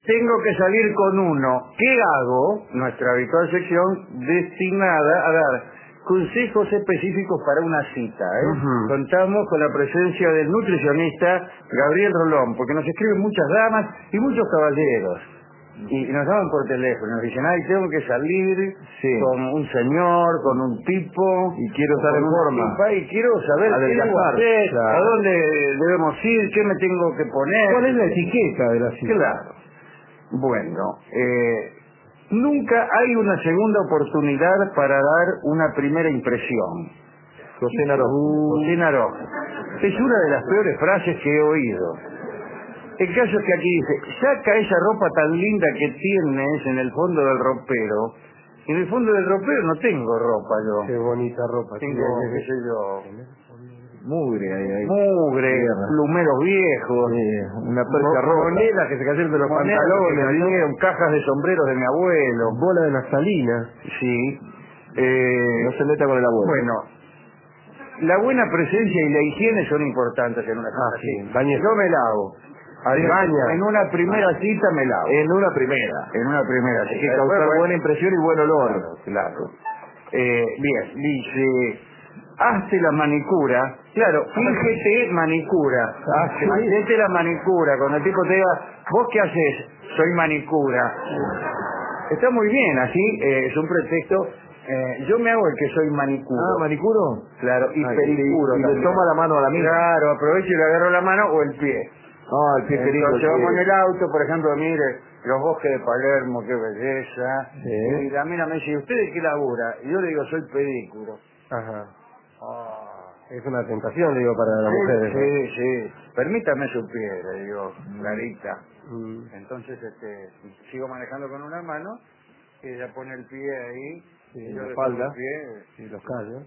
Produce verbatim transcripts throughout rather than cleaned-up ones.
tengo que salir con uno. ¿Qué hago? Nuestra habitual sección destinada a dar consejos específicos para una cita. ¿eh? Uh-huh. Contamos con la presencia del nutricionista Gabriel Rolón, porque nos escriben muchas damas y muchos caballeros. Y nos llaman por teléfono, nos dicen, ay, tengo que salir sí. con un señor, con un tipo, y quiero estar en forma, tipa, y quiero saber qué debo hacer, claro. a dónde debemos ir, qué me tengo que poner. ¿Cuál es la etiqueta de la cita? Claro. Bueno, eh, nunca hay una segunda oportunidad para dar una primera impresión. José Narojo. José Narojo. Es una de las peores frases que he oído. El caso es que aquí dice, saca esa ropa tan linda que tienes en el fondo del ropero. En el fondo del ropero no tengo ropa yo. Qué bonita ropa. Tengo, qué sé yo, mugre ahí, ahí. mugre, Tierra. plumeros viejos, sí, una percha mo rota, monedas que se cayeron de los monedas pantalones, que se cayeron, cajas de sombreros de mi abuelo. Bola de naftalina. Sí. Eh, no se meta con el abuelo. Bueno, la buena presencia y la higiene son importantes en una cita. Ah, sí. Yo me lavo. Baña. En una primera cita me lavo. En una primera. En una primera cita. Hay que que causar bueno, buena impresión y buen olor. Claro, claro. Eh, bien, dice, hazte la manicura. Claro, fíjate manicura. Hazte la manicura. Cuando el tipo te diga, ¿vos qué haces? Soy manicura. Está muy bien, así eh, es un pretexto. Eh, yo me hago el que soy manicuro. Ah, ¿manicuro? Claro, y Ay, pedicuro. Y, y le toma la mano a la misma. Claro, aprovecho y le agarro la mano o el pie. Ah, el pie querido. Entonces vamos en el auto, por ejemplo, mire, los bosques de Palermo, qué belleza. Sí. Y la mina me dice, ¿usted de qué labura? Y yo le digo, soy pedícuro. Ajá. Ah. Es una tentación, digo, para las Sí, mujeres. ¿no? sí, sí. Permítame su pie, le digo, clarita. Mm. Entonces, este, sigo manejando con una mano, y ella pone el pie ahí, Sí, y yo la le espalda. pongo el pie, y los callos.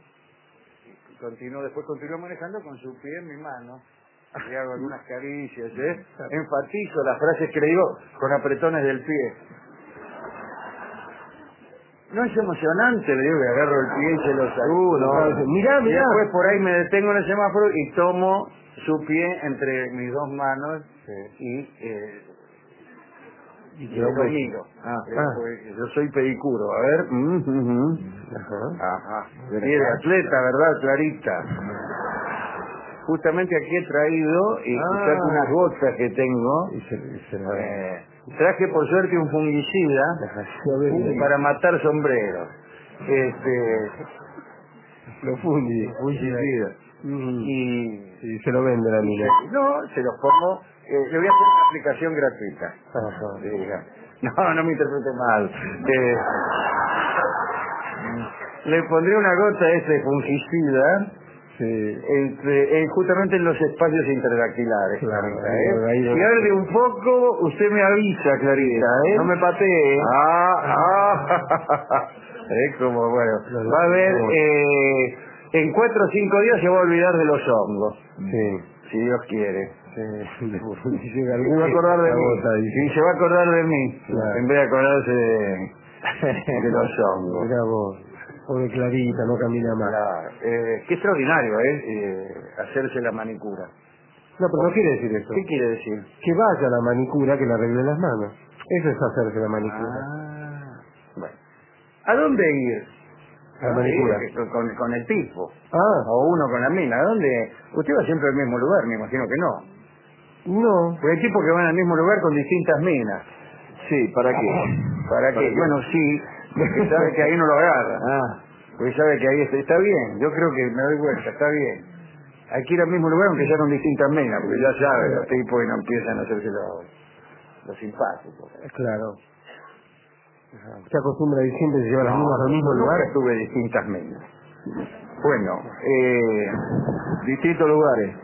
y continúo, después continúo manejando con su pie en mi mano. Le hago algunas caricias, ¿eh? Enfatizo las frases que le digo con apretones del pie. No es emocionante, le digo que agarro el pie y se lo saco. Uh, no. Mirá, Y mirá. después por ahí me detengo en el semáforo y tomo su pie entre mis dos manos Sí. y, eh, Y y que lo hombre. miro. Ah, Eh, ah. pues, yo soy pedicuro, a ver. Mm, mm, mm. Ajá. Ajá. Pie de atleta, ¿verdad, Clarita? Justamente aquí he traído y Ah. saco unas gotas que tengo. Y se, y se la... Eh, traje por suerte un fungicida Fungi. para matar sombreros. Este, Lo fungi. fungicida. Mm. Y Y se lo vende la mina. no, se los pongo. Eh, le voy a hacer una aplicación gratuita. Ajá. Diga. No, no me interprete mal. Eh, le pondré una gota de este fungicida. Sí. Entre, eh, justamente en los espacios interdactilares, Claro, Clarita, ahí, ¿eh? ahí, Si arde un poco, usted me avisa, Clarita, ¿eh? No me patee. Ah, ah, es como, bueno, va a ver, eh, en cuatro o cinco días se va a olvidar de los hongos, Sí. si Dios quiere. Sí. Se va a acordar de mí. Sí, se va a acordar de mí, Claro. en vez de acordarse de, de los hongos. Mirá vos. Pobre Clarita, no camina más. Claro, eh, qué extraordinario, ¿eh? eh, hacerse la manicura. No, pero no quiere decir eso. ¿Qué quiere decir? Que vaya a la manicura que le arregle las manos. Eso es hacerse la manicura. Ah, bueno. ¿A dónde ir? A la manicura. Ir con, con, con el tipo. Ah, O uno con la mina. ¿A dónde? Usted va siempre al mismo lugar, me imagino que no. no. Porque hay tipos que van al mismo lugar con distintas minas. Sí, ¿para qué? ¿Para qué? ¿Para qué? Bueno, sí, porque sabe que ahí no lo agarra. Ah, Porque sabe que ahí está, está bien. Yo creo que me doy vuelta, está bien. Hay que ir al mismo lugar aunque sea con distintas minas, porque ya sabe, los tipos y no empiezan a hacerse los, los simpáticos. claro. ¿Se acostumbra a ir siempre se lleva las mismas al mismo Nunca lugar? tuve distintas minas. Bueno, eh, distintos lugares.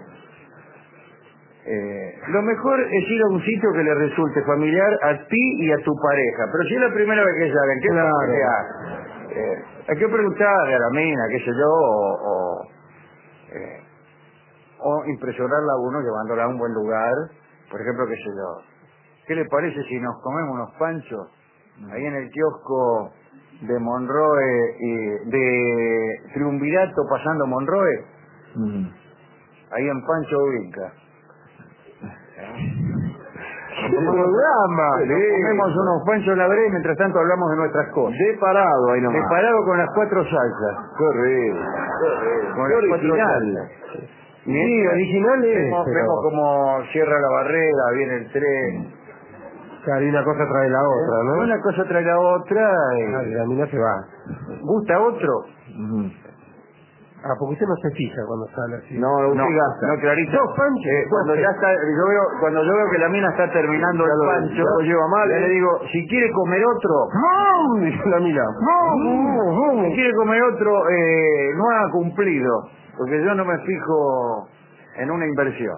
Eh, lo mejor es ir a un sitio que le resulte familiar a ti y a tu pareja. Pero si es la primera vez que salen, ¿qué Claro. familiar? Eh, hay que preguntarle a la mina, qué sé yo, o, o, eh, o impresionarla a uno llevándola a un buen lugar. Por ejemplo, qué sé yo. ¿Qué le parece si nos comemos unos panchos ahí en el kiosco de Monroe, y de Triunvirato pasando Monroe? Mm. Ahí en Pancho Ubica. programa. Comemos unos panchos la breve y mientras tanto hablamos de nuestras cosas. De parado ahí nomás. De parado con las cuatro salsas. Qué horrible. Con Qué las cuatro original. salsas. Sí, original es. Vemos, pero- vemos como cierra la barrera, viene el tren. Claro, y una cosa trae la otra, ¿no? Una cosa trae la otra. Ah, Y... la mina se va. ¿Gusta otro? Ujú. Ah, porque usted no se fija cuando sale así. No, usted No, gasta. no, Clarita. Dos panchos. Eh, cuando Dos. ya está, yo veo, cuando yo veo que la mina está terminando Ya el lo- pancho, ya lo lleva mal, ya ¿eh? le digo, si quiere comer otro, ¡Mmm! Dice la mina. ¡Mmm! si quiere comer otro, eh, no ha cumplido, porque yo no me fijo en una inversión.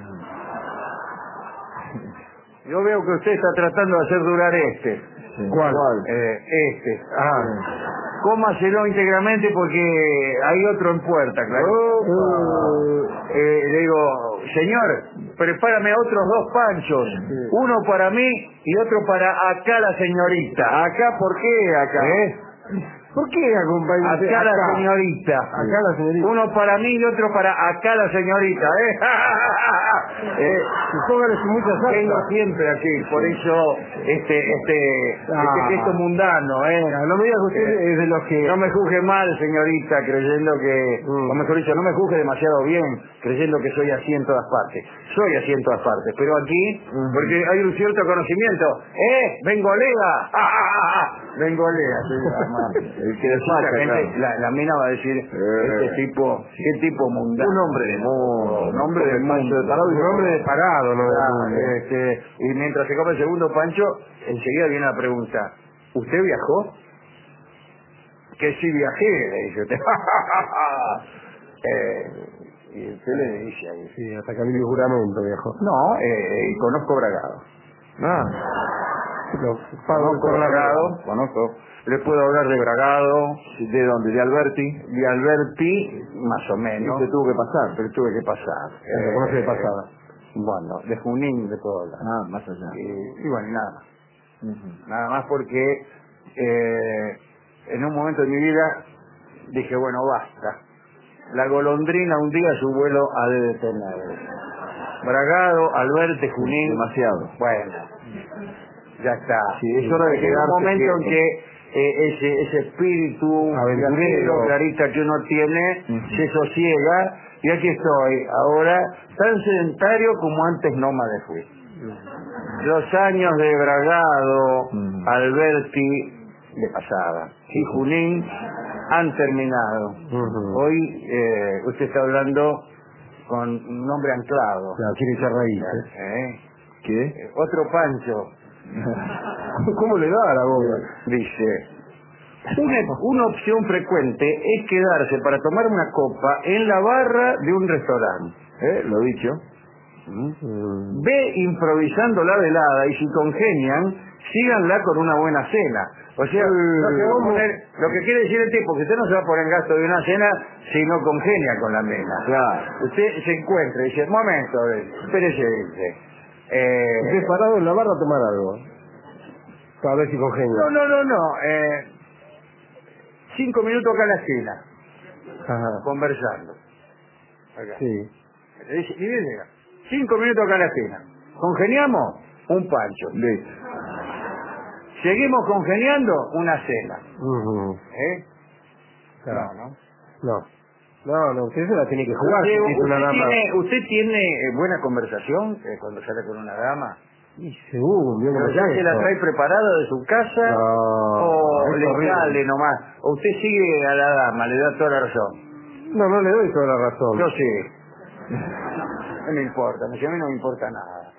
Yo veo que usted está tratando de hacer durar este. Sí. ¿Cuál? Eh, este. Ah. Cómaselo íntegramente porque hay otro en puerta, claro. Opa. Eh, le digo, señor, prepárame otros dos panchos. Uno para mí y otro para acá la señorita. ¿Acá por qué acá? ¿Eh? ¿Por qué acompaña usted Acá la acá? señorita. Acá la señorita. Uno para mí y otro para acá la señorita. ¿Eh? eh Póngale su mucha salsa. Vengo siempre aquí, por eso este este Ah. este gesto mundano, ¿eh? No me diga que usted Eh, es de los que... No me juzgue mal, señorita, creyendo que, Mm. o mejor dicho, no me juzgue demasiado bien, creyendo que soy así en todas partes. Soy así en todas partes, pero aquí, Mm. porque hay un cierto conocimiento. ¡Eh! ¡Vengolega! ¡Ah, ah, ah, ah! ¡Vengolega! El que despacha, claro. la, la mina va a decir, este tipo, qué tipo mundano. Un hombre de mundo. Un hombre de Come pancho mundo. de parado y Un hombre de parado, ¿no? Ah, este, y mientras se come el segundo pancho, enseguida viene la pregunta, ¿usted viajó? Que sí viajé, le dice usted. eh, y usted le dice ahí. Sí, hasta que el juramento, viejo. No, eh, conozco Bragado. Ah. Lo pago Conozco por la Bragado, conozco. Le puedo hablar de Bragado, ¿De dónde? ¿De Alberti? de Alberti, más o menos. Se tuvo que pasar. Pero tuve que pasar. Lo conoce de pasada. Bueno, de Junín le puedo hablar. Ah, más allá. Y, y bueno, y nada más. Ujú. Nada más porque eh, en un momento de mi vida dije, bueno, basta. La golondrina un día su vuelo ha de detener. Bragado, Alberti, Junín. Demasiado. Bueno, ya está. Sí, es hora de En un quedarse momento en quieto. que eh, ese, ese espíritu Aventurero. viajero, clarita que uno tiene, Ujú. se sosiega. Y aquí estoy, ahora tan sedentario como antes nómade fui. Los años de Bragado, Mm. Alberti, de pasada, y Junín han terminado. Ujú. Hoy eh, usted está hablando con un nombre anclado. Claro, quiere echar raíces. ¿Eh? ¿Qué? Eh, Otro Pancho ¿Cómo le da a la boca? dice, una, una opción frecuente es quedarse para tomar una copa en la barra de un restaurante. ¿Eh? Lo dicho. Mm. Ve improvisando la velada y si congenian, síganla con una buena cena. O sea, no se va a poner, lo que quiere decir el tipo, que usted no se va a poner en gasto de una cena si no congenia con la mena. Claro. Usted se encuentra y dice, momento, espérese, dice. Eh, Usted parado en la barra a tomar algo. Para ver si congenia. no, no, no, no. Eh, cinco minutos acá en la esquina, Ajá. conversando. Acá. Sí. Le dice, y viene, cinco minutos acá en la esquina. ¿Congeniamos? Un pancho. Listo. ¿Seguimos congeniando? Una cena. Ujú. ¿Eh? Claro. No, no. No. No, no, usted se la tiene que jugar. Usted, si es una usted dama. tiene, usted tiene eh, buena conversación eh, cuando sale con una dama. Y según, yo ¿Pero no ya sé se la eso. trae preparada de su casa? No, ¿O es le horrible. sale nomás? ¿O usted sigue a la dama, le da toda la razón? No, no le doy toda la razón. Yo sí. No me importa, a mí no me importa nada.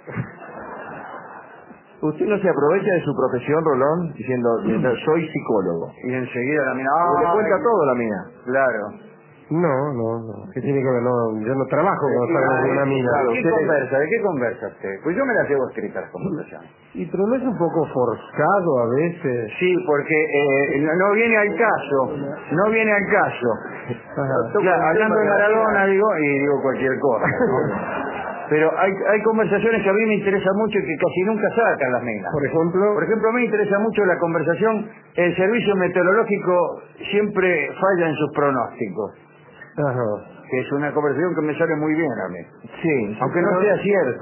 ¿Usted no se aprovecha de su profesión, Rolón, diciendo, soy psicólogo? Y enseguida la mina... Le ¡ay! cuenta todo la mía. Claro. No, no, no. ¿Qué tiene que ver? No, yo no trabajo con ¿De salgo con una mina. qué usted- conversa? ¿De qué conversa usted? Pues yo me las llevo escritas las conversaciones. Y pero no es un poco forzado a veces. Sí, porque eh, no, no viene al caso, no viene al caso. Ajá. Claro, hablando de Maradona, digo, y digo cualquier cosa, ¿no? Pero hay, hay conversaciones que a mí me interesan mucho y que casi nunca sacan las minas. Por ejemplo, Por ejemplo, a mí me interesa mucho la conversación, el servicio meteorológico siempre falla en sus pronósticos, ajá. que es una conversación que me sale muy bien a mí. Sí. Aunque no sea cierto.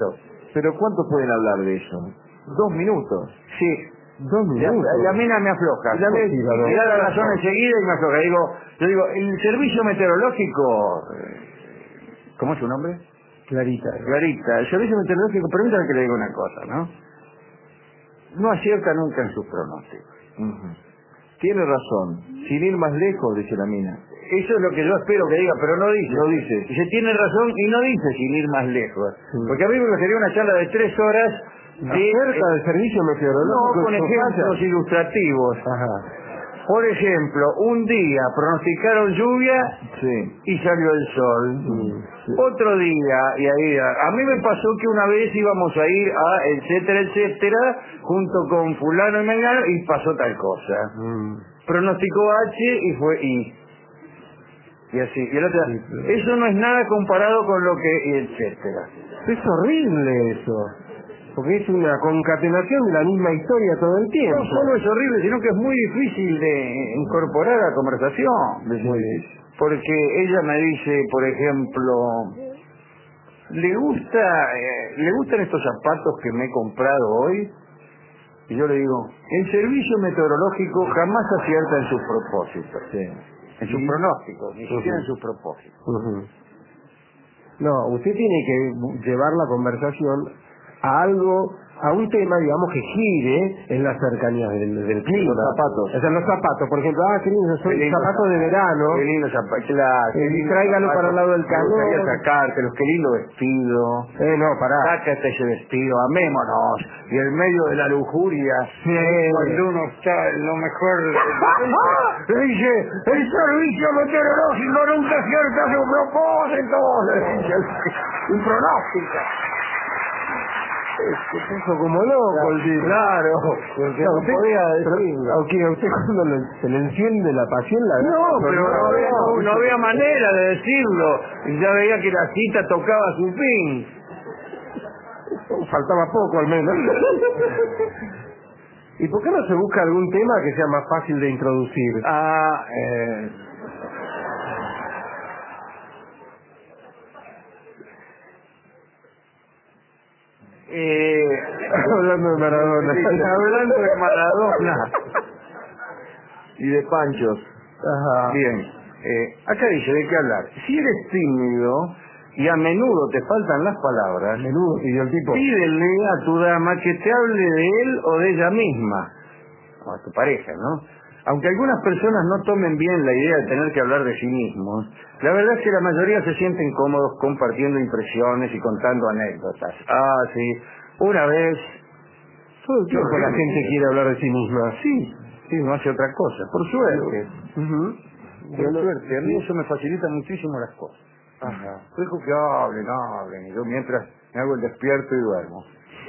Pero ¿cuántos pueden hablar de eso? Dos minutos. Sí. Dos La, minutos. la mina me afloja. La me- me da la razón enseguida y me afloja. Digo, yo digo, el servicio meteorológico, eh, ¿cómo es su nombre? Clarita. Clarita, el servicio meteorológico, permítame que le diga una cosa, ¿no? No acierta nunca en sus pronósticos. Uh-huh. Tiene razón. Sin ir más lejos, dice la mina. Eso es lo que yo espero que diga, pero no dice. No dice. Dice, tiene razón y no dice sin ir más lejos. Sí. Porque a mí me gustaría una charla de tres horas de... Acerca del servicio meteorológico. No, con ¿eso ejemplos pasa? ilustrativos. Ajá. Por ejemplo, un día pronosticaron lluvia Sí. y salió el sol. Sí, sí. Otro día, y ahí, a mí me pasó que una vez íbamos a ir a etcétera, etcétera, junto con fulano y mengano, y pasó tal cosa. Mm. Pronosticó H y fue I. Y así. Y el otro, Sí, pero- eso no es nada comparado con lo que, y etcétera. Es horrible eso. Porque es una concatenación de la misma historia todo el tiempo. No solo es horrible, sino que es muy difícil de incorporar a la conversación. Muy difícil. Porque ella me dice, por ejemplo, ¿le gusta, eh, ¿le gustan estos zapatos que me he comprado hoy? Y yo le digo, el servicio meteorológico jamás acierta en sus propósitos, Sí. en sus ¿Y? pronósticos, ni siquiera Ujú. en sus propósitos. Ujú. No, usted tiene que llevar la conversación a algo, a un tema, digamos, que gire en las cercanías del, del clima. Los zapatos. O sea, los zapatos, por ejemplo, ah, qué lindo, son Qué lindo zapatos de verano. Qué lindo zapato, claro. qué Eh, lindo tráigalo zapato. para el lado del Me gustaría calor. sacártelos, qué lindo vestido. Eh, no, pará. Sácate ese vestido, amémonos. Y en medio de la lujuria, Sí. cuando uno está en lo mejor, le dice, el servicio meteorológico nunca acierta su propósito. Le dice, un pronóstico. Se puso como loco el tipo. Claro, Porque no a usted, podía pero, decirlo. ¿a usted- a usted cuando le- se le enciende la pasión la No, pero no había, no, no había manera de decirlo. Y ya veía que la cita tocaba su fin. faltaba poco al menos. ¿Y por qué no se busca algún tema que sea más fácil de introducir? Ah, eh... Eh... Hablando de Maradona. Hablando de Maradona. Y de panchos. Ajá. Bien, eh, acá dice de qué hablar. Si eres tímido y a menudo te faltan las palabras, Menudo pidió el tipo. pídele a tu dama que te hable de él o de ella misma, o a tu pareja, ¿no? Aunque algunas personas no tomen bien la idea de tener que hablar de sí mismos, la verdad es que la mayoría se sienten cómodos compartiendo impresiones y contando anécdotas. Ah, sí, una vez... Todo el tiempo la gente quiere hablar de sí misma. Sí, sí, no hace otra cosa, por suerte. Ujú. Por Yo no- suerte, a mí eso me facilita muchísimo las cosas. Ajá. Dejo que hablen, hablen, y yo mientras me hago el despierto y duermo.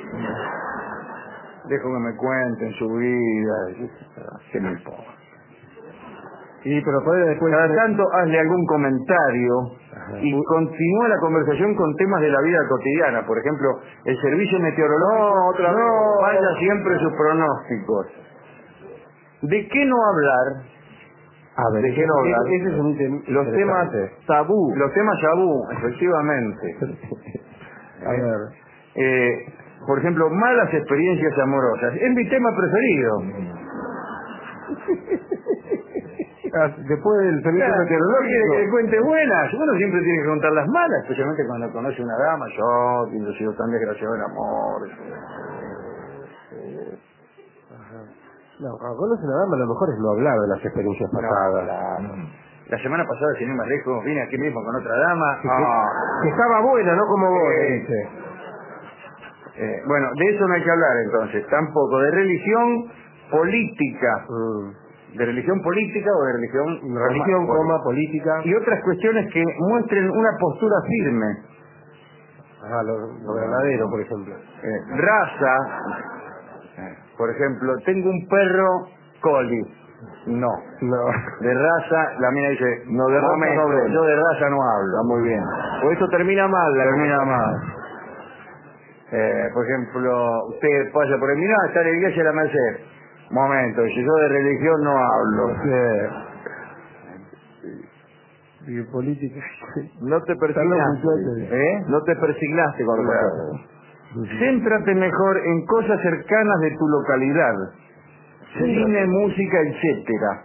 Dejo que me cuenten su vida, y- ¿qué me importa? Sí, pero puede después... Cada tanto hazle algún comentario y continúa la conversación con temas de la vida cotidiana. Por ejemplo, el servicio meteorológico No, otra vez. vaya siempre sus pronósticos. ¿De qué no hablar? A ver, ¿De qué no ese- hablar? ese es un ítem Los temas interesante. tabú. Los temas tabú, efectivamente. A ver. Eh, por ejemplo, malas experiencias amorosas. Es mi tema preferido. Ah, Después del servicio Claro, meteorológico. quiere que le cuente buenas. Uno siempre tiene que contar las malas, especialmente cuando conoce una dama. Yo, que he sido tan desgraciado en amor. No, cuando conoce una dama lo mejor es no hablar de las experiencias pasadas. claro. La semana pasada, sin ir más lejos, vine aquí mismo con otra dama. Que, Ah, que estaba buena, no como vos, Sí. dice. eh, bueno, de eso no hay que hablar entonces. Tampoco de religión política. Mm. De religión política o de religión... Religión, coma, coma, política. y otras cuestiones que muestren una postura firme. Ajá, lo, lo verdadero, por ejemplo. Eh, raza, eh, por ejemplo, tengo un perro collie. No. No. De raza, la mina dice, No, de raza momento, no hablemos. yo de raza no hablo. Está muy bien. Por eso termina mal. La Termina mal. Eh, por ejemplo, usted pasa por el mirá, está la iglesia de la Merced. Momento, si yo de religión no hablo. Y política. No te Está loco, persignaste. muchacho. ¿Eh? No te persignaste con lo Claro. contrario. Céntrate mejor en cosas cercanas de tu localidad. Cine, música, etcétera.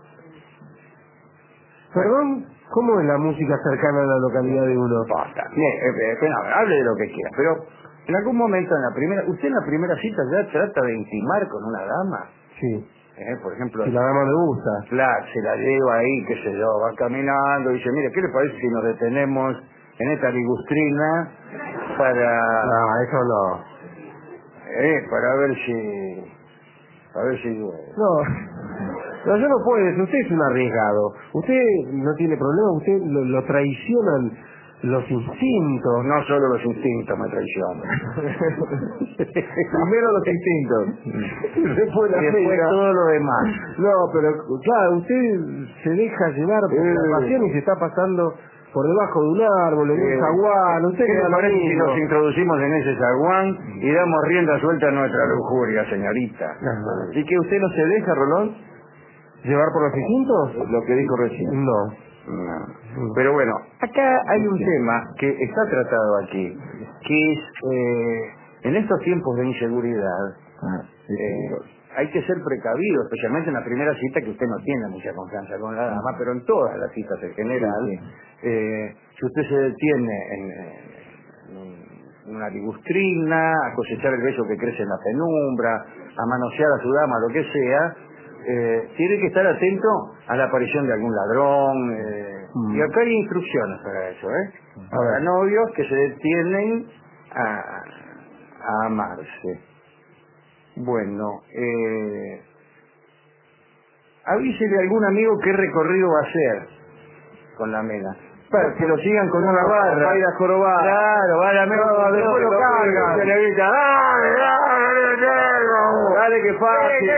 Perdón, ¿cómo es la música cercana a la localidad de uno? Basta. Bien, eh, eh, no, hable de lo que quiera, pero en algún momento en la primera, usted en la primera cita ya trata de intimar con una dama. Sí. Eh, por ejemplo, Si la dama le gusta. claro, se la lleva ahí, qué sé yo, va caminando y dice, mire, ¿qué le parece si nos detenemos en esta ligustrina para No, eso no. eh, para ver si a ver si llueve? No, no, yo no puedo, usted es un arriesgado. Usted no tiene problema, usted lo, lo traicionan los instintos. No solo los instintos me traicionan. Primero los instintos. Después la Y después pena. todo lo demás. No, pero claro, usted se deja llevar por Eh. la pasión y se está pasando por debajo de un árbol, en Eh, un zaguán. Usted ¿Qué le le da lo parece si mismo. nos introducimos en ese zaguán y damos rienda suelta a nuestra lujuria, señorita? Ajá. ¿Y que usted no se deja, Rolón? ¿Llevar por los instintos? Lo que dijo recién. No. No. Pero bueno, acá hay un tema que está tratado aquí, que es, eh, en estos tiempos de inseguridad, Ah, sí, eh, sí. hay que ser precavido, especialmente en la primera cita, que usted no tiene mucha confianza con la dama, pero en todas las citas en general, Sí, eh, si usted se detiene en, en una ligustrina, a cosechar el beso que crece en la penumbra, a manosear a su dama, lo que sea, eh, tiene que estar atento a la aparición de algún ladrón, eh, Mm. y acá hay instrucciones para eso, ¿eh? A Para ver. novios que se detienen a, a amarse. Bueno, eh, avísele a algún amigo qué recorrido va a hacer con la mena. Para que lo sigan con una barra. Va a ir a jorobar. Claro, va a la mena. No, después lo cargan. Se le grita, ¡dale, dale, dale! Dale, que fácil.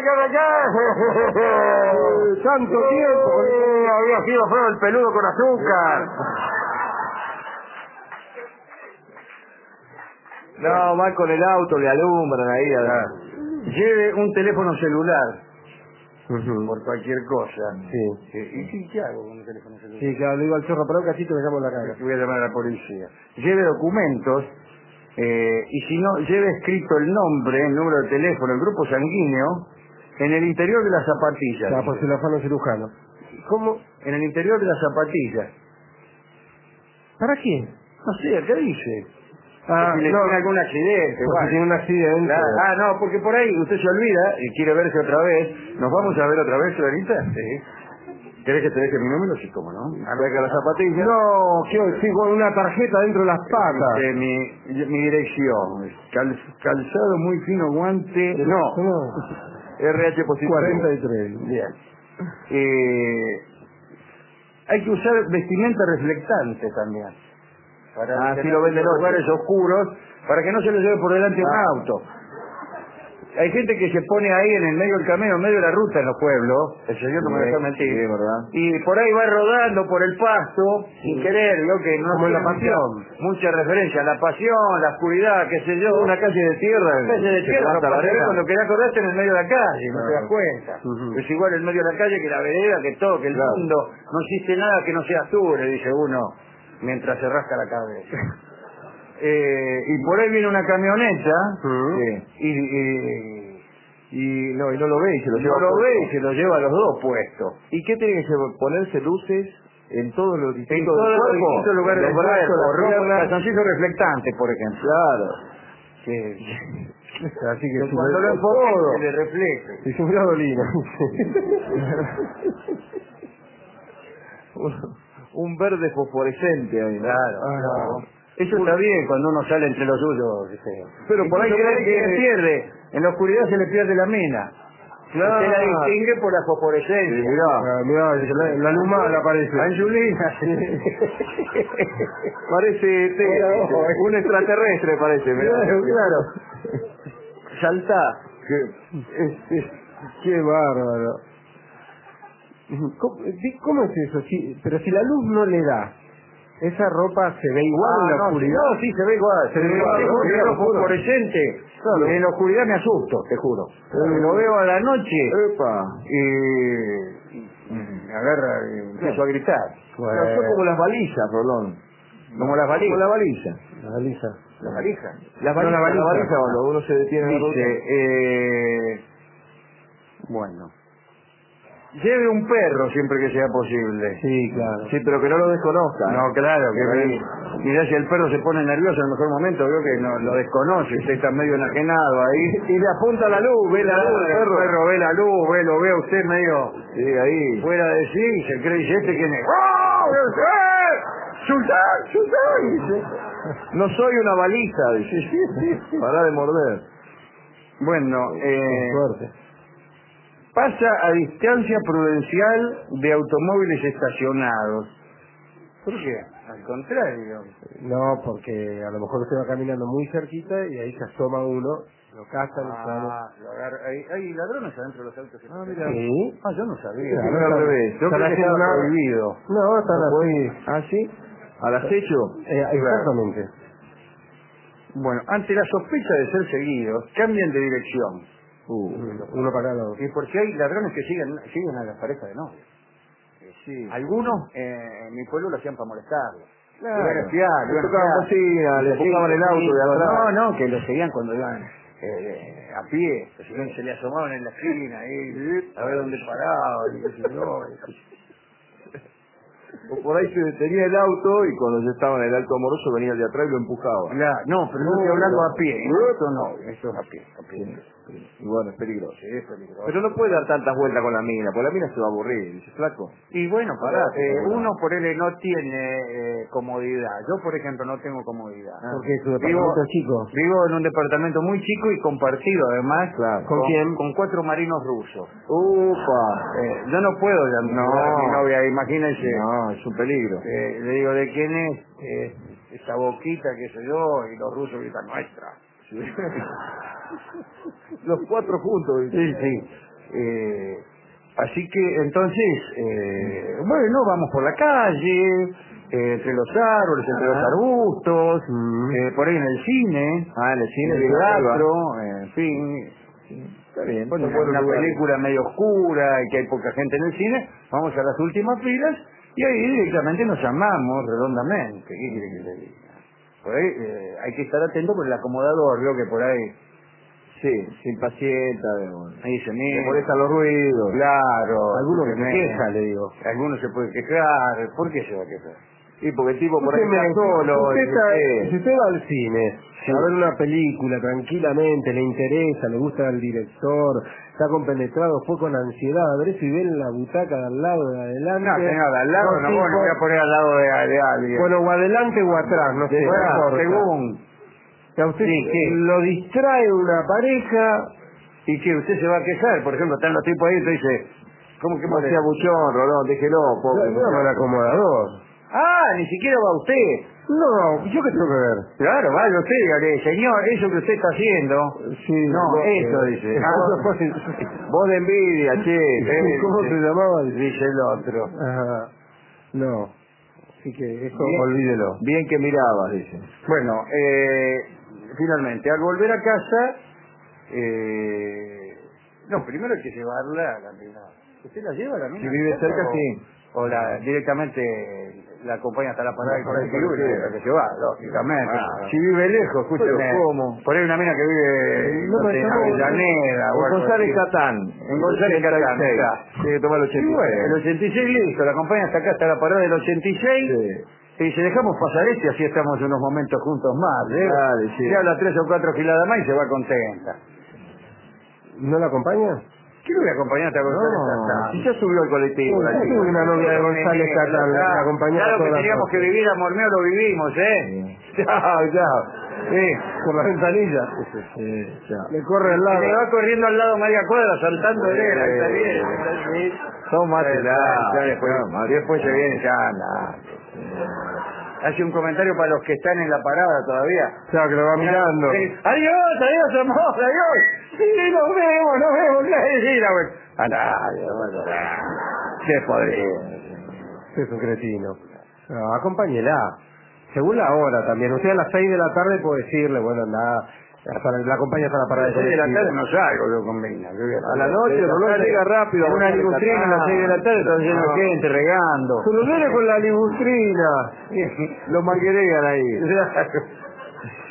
¡Eh, Tanto tiempo. Eh, había sido feo el peludo con azúcar. No, va con el auto, le alumbran ahí. A la... Lleve un teléfono celular Ujú. por cualquier cosa. Sí. Eh, ¿Y qué, qué hago con un teléfono celular? Sí, claro, le digo al chorro, pero un cachito me llamo en la cara. Voy a llamar a la policía. Lleve documentos eh, y si no, lleve escrito el nombre, el número de teléfono, el grupo sanguíneo en el interior de las zapatillas. Ya, por si lo afano cirujano. ¿Cómo? En el interior de las zapatillas. ¿Para qué? No sé, acá dice. Ah, si le no, tiene algún accidente. porque bueno. tiene un accidente. Claro. Ah, no, porque por ahí usted se olvida y quiere verse otra vez. ¿Nos vamos a ver otra vez, Clarita? Sí. ¿Querés que te deje mi número? Sí, cómo no. Saca las zapatillas. No, quiero sí, con una tarjeta dentro de las patas. Este, mi, mi dirección. Cal- calzado muy fino, guante. No. No. R H positivo. cuarenta y tres. Bien. Eh, hay que usar vestimenta reflectante también. Para Ah, tener sí lo ven de noche. lugares oscuros, para que no se lo lleve por delante un Ah. auto. Hay gente que se pone ahí en el medio del camino, en medio de la ruta en los pueblos, el señor no me Sí, deja mentir, sí, ¿verdad? y por ahí va rodando por el pasto, sin querer, lo que no Como en la tiene mucha, pasión. mucha referencia, la pasión, la oscuridad, qué sé yo. Una calle de tierra. Calle de se tierra, levanta no la pasa arena. cuando querés acordarte en el medio de la calle, no te das Claro. cuenta. Ujú. Es igual el medio de la calle que la vereda, que todo, que el Claro. mundo, no existe nada que no seas tú, le dice uno, mientras se rasca la cabeza. Eh, y por ahí viene una camioneta, Ujú. sí, y, y- Y no, y no lo ve y se lo y lleva no lo puesto. ve y se lo lleva a los dos puestos. ¿Y qué tiene que llevar? Ponerse luces en todos los En distintos todos del los cuerpo? distintos lugares Los del brazos, cuerpo, las ropa, piernas. calzoncillos reflectantes, por ejemplo. Claro. Que, Así que que sube cuando lo todo. enfoque se le refleje. Y su gasolina. Un- Un verde fosforescente ahí, ¿no? Claro, Ah, claro. Eso está bien cuando uno sale entre los suyos. este. Pero por ahí Incluso creen se le que- pierde. En la oscuridad se le pierde la mina. Claro. Usted la distingue por la fosforescencia. Sí, mirá. Ah, mirá, la, la luz mala aparece. Angelina. Parece este, Bueno, un extraterrestre, parece. mirá. Claro, claro. Saltá. Este, qué bárbaro. ¿Cómo, di- cómo es eso? Si- pero si la luz no le da, esa ropa se ve igual en la Ah, no, oscuridad. no, sí, se ve igual. Se ve igual. igual, Porque claro, lo fosforescente. Claro. En la oscuridad me asusto, te juro. Lo veo a la noche Epa. y me agarra y empiezo a gritar. Claro, son como las balizas, Rolón. Como las Como la balizas. baliza. La baliza. La valija. La No, valija, la la valija. valija, cuando uno se detiene en la ruta. Dice, eh, bueno, lleve un perro siempre que sea posible. Sí, claro. Sí, pero que no lo desconozca. No, claro, que Ahí. ve- mirá, si el perro se pone nervioso en el mejor momento, veo que no, lo desconoce, usted está medio enajenado ahí. Y le apunta la luz, ve la luz, el El perro. perro ve la luz, ve, lo ve a usted medio Sí, ahí. fuera de sí, y se cree, dice, ¿este quién es? ¡Oh! ¡Eh! ¡Sultán! ¡Sultán! Dice. No soy una baliza, dice. Pará de morder. Bueno, eh, Con suerte. pasa a distancia prudencial de automóviles estacionados. ¿Por qué? Al contrario. No, porque a lo mejor usted va caminando muy cerquita y ahí se asoma uno, lo cazan, claro. Ah, lo agarra- hay, hay ladrones adentro de los autos. Ah, mira. Sí. Ah, yo no sabía. Claro, Siempre al están- revés. Yo están creo que haciendo estaba una- prohibido. No, están ¿No puede? así. ¿Ah, sí? ¿Al acecho? Eh, exactamente. Bueno, ante la sospecha de ser seguidos, cambian de dirección. Uh, Uno para cada lado. Y porque hay ladrones que siguen, siguen a las parejas de novios. sí. Algunos eh, en mi pueblo lo hacían para molestarlos. Claro. Iban a espiar, Le iban a tocaban espiar. bocina, le Sí, empujaban el auto de sí, atrás. No, no, que lo seguían cuando iban eh, a pie, que si bien se le asomaban en la esquina, ahí, a ver dónde paraban, y qué sé yo. O por ahí se detenía el auto y cuando ya estaba en el alto amoroso venía el de atrás y lo empujaba. Claro, no, pero yo estoy hablando a pie. Esto no, esto es a pie. A pie. Y bueno, es peligroso. Sí, es peligroso. Pero no puede dar tantas vueltas con la mina, porque la mina se va a aburrir, dice flaco. Y bueno, Pará, eh, pará. uno por él no tiene eh, comodidad. Yo, por ejemplo, no tengo comodidad. Porque su Vivo, departamento es chico. vivo en un departamento muy chico y compartido, además, Claro. ¿Con quién? Con cuatro marinos rusos. Upa. Eh, yo no puedo llamar No. a mi novia, imagínense. No, es un peligro. Eh, le digo, ¿de quién es? Eh, esa boquita, qué sé yo, y los rusos gritan, nuestra. Los cuatro juntos, dice. Sí, sí. Eh, así que entonces, eh, bueno, vamos por la calle, eh, entre los árboles, entre los Ah. arbustos, Mm. eh, por ahí en el cine, Ah, en el cine, en el de teatro, en fin. Está bien, Bueno, son una, buenos una lugares. película medio oscura y que hay poca gente en el cine, vamos a las últimas filas y ahí directamente nos llamamos redondamente. ¿Qué quiere que le diga? Por ahí eh, hay que estar atento con el acomodador, veo que por ahí Sí, se impacienta, bueno. me dice, Le mira, molestan los ruidos. claro, Alguno que se escúcheme, queja, le digo. alguno se puede quejar, ¿por qué se va a quejar? Sí, porque el tipo por ahí Escúcheme, está solo. usted dice, está- "Eh". si usted va al cine Sí. a ver una película tranquilamente, le interesa, le gusta el director, está compenetrado, fue con ansiedad, a ver si ve en la butaca de al lado, de adelante. No, señor, al lado dos no, bueno, tipos- voy a poner al lado de, de alguien. Bueno, o adelante o atrás, no sé. bueno, no importa. según, Que a usted Sí, ¿qué? lo distrae una pareja. y que usted se va a quejar, por ejemplo, están los tipos ahí y usted dice, ¿cómo que No molesta? sea buchón, Rolón, déjelo, pobre. No, no, el acomodador. Ah, ni siquiera va usted. No, ¿yo qué tengo que ver? Claro, vaya usted, dígale, señor, eso que usted está haciendo. Sí, No, vos- eso eh, dice. ah, Ah, vos- Vos de envidia, che. eh, ¿Cómo dice. se llamaba? Dice el otro. Ajá. No. Así que eso Bien. olvídelo. Bien que mirabas, dice. Bueno, eh, finalmente, al volver a casa, eh, no, primero hay que llevarla a la mina. ¿Usted la lleva a la mina? Si vive a casa cerca, o- sí. O la, directamente la acompaña hasta la parada La del parada colectivo y la colectivo. hay que llevar, lógicamente. Ah. Si vive lejos, escúcheme. Pero ¿cómo? Por ahí una mina que vive No, no sé, en pero estamos- Avellaneda o En algo González así. Catán. En González Catán, ochenta y seis. está. Tiene que tomar el Y ochenta y seis. bueno, el ochenta y seis listo, la acompaña hasta acá, hasta la parada del ochenta y seis. Sí. Y si dejamos pasar este, así estamos unos momentos juntos más. ¿eh? Dale, sí. Se habla tres o cuatro filadas más y se va contenta. ¿No la acompaña? ¿Qué lo voy a acompañar hasta González No, Catán? si ya subió el colectivo. la Sí, chica. tuve una novia de González Catán, la, la acompañaba Claro que todas las teníamos que noches. vivir a Mormeo, lo vivimos, ¿eh? Chao, chao. Sí. Por la ventanilla. Sí, chao. Le corre al Y lado. le va corriendo al lado media cuadra, saltándole, Sí. ahí está bien, está bien. Tómatela. Ya, ya después, Ya, madre. después se viene, ya anda. Hace un comentario para los que están en la parada todavía. Claro, que lo va mirando. Sí. Adiós, adiós, amor, adiós. Sí, nos vemos, nos vemos. Sí, la vuelta. Anda, adiós, qué podrido. Es un cretino. No, acompáñela. Según la hora también. Usted a las seis de la tarde puede decirle, bueno, anda, hasta la, la acompaña hasta la A parada las de seis de la colectivo. tarde no salgo yo con Mina. Yo voy A la noche, el reloj llega rápido. Una libustrina a las seis de la tarde, está lleno de No. gente regando. Pero viene con la libustrina. Lo manguerean ahí.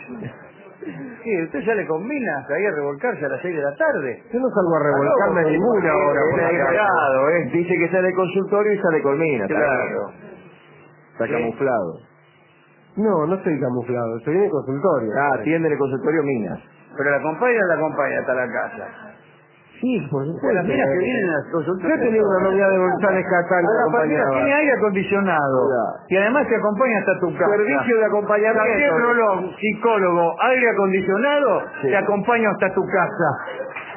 Sí, usted sale con minas ahí a revolcarse a las seis de la tarde. Yo no salgo a revolcarme a ninguna hora por la calle. Claro, ¿eh? Dice que sale del consultorio y sale con mina. Claro. Está Sí. camuflado. No, no estoy camuflado, estoy en el consultorio. Ah, atiende en el consultorio minas. Pero la acompaña o la acompaña hasta la casa. Sí, por supuesto. Las minas que vienen a Yo consultorios. he tenido una novia de González Catán que Ahora, Patricia, acompañaba. tiene aire acondicionado. Claro. Y además te acompaña hasta tu casa. Servicio de acompañamiento. Gabriel Rolón, psicólogo, aire acondicionado, Sí. te acompaña hasta tu casa.